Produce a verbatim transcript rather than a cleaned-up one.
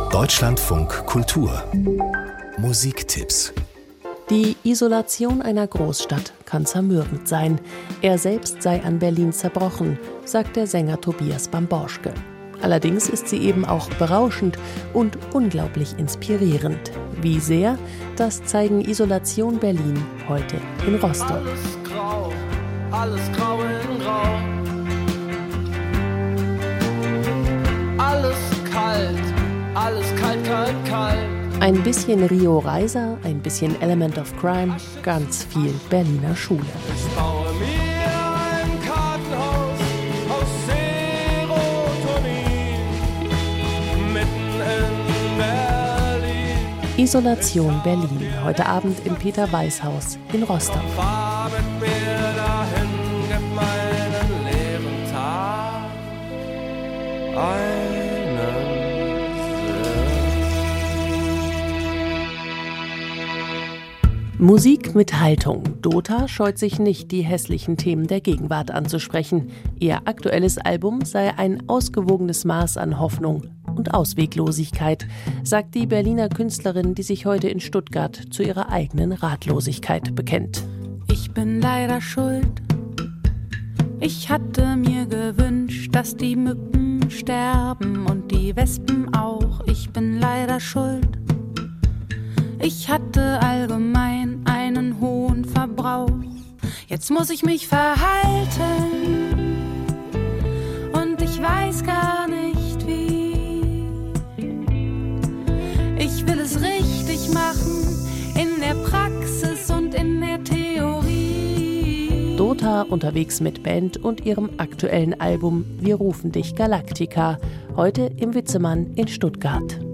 Deutschlandfunk Kultur Musiktipps. Die Isolation einer Großstadt kann zermürbend sein. Er selbst sei an Berlin zerbrochen, sagt der Sänger Tobias Bamborschke. Allerdings ist sie eben auch berauschend und unglaublich inspirierend. Wie sehr, das zeigen Isolation Berlin heute in Rostock. Alles grau, alles grau in grau. Alles kalt, alles kalt, kalt, kalt. Ein bisschen Rio Reiser, ein bisschen Element of Crime, ganz viel Berliner Schule. Ich baue mir ein Kartenhaus aus Serotonin mitten in Berlin. Isolation Berlin, heute Abend im Peter-Weiß-Haus in Rostock. Fahr mit mir dahin, gib meinen leeren Tag einen Sinn. Musik mit Haltung. Dota scheut sich nicht, die hässlichen Themen der Gegenwart anzusprechen. Ihr aktuelles Album sei ein ausgewogenes Maß an Hoffnung und Ausweglosigkeit, sagt die Berliner Künstlerin, die sich heute in Stuttgart zu ihrer eigenen Ratlosigkeit bekennt. Ich bin leider schuld. Ich hatte mir gewünscht, dass die Mücken sterben und die Wespen auch. Ich bin leider schuld. Ich hatte allgemein einen hohen Verbrauch. Jetzt muss ich mich verhalten und ich weiß gar nicht wie. Ich will es richtig machen in der Praxis und in der Theorie. Dota unterwegs mit Band und ihrem aktuellen Album Wir rufen dich Galaktika, heute im Witzemann in Stuttgart.